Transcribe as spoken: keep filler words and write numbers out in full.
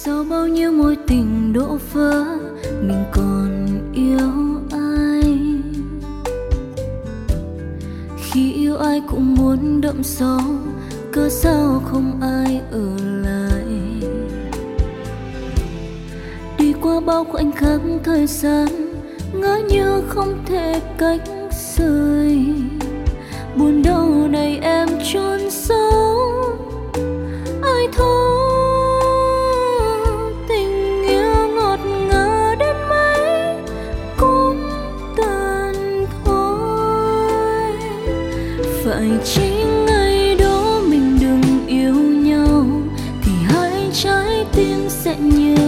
Sau bao nhiêu mối tình đổ vỡ, mình còn yêu ai? Khi yêu ai cũng muốn đậm sâu, cớ sao không ai ở lại? Đi qua bao khoảnh khắc thời gian, ngỡ như không thể cách rời. Buồn đau này em chôn sâu, ai thấu tình yêu ngọt ngào đến mấy cũng tàn thôi. Phải chính ngày đó mình đừng yêu nhau thì hai trái tim sẽ như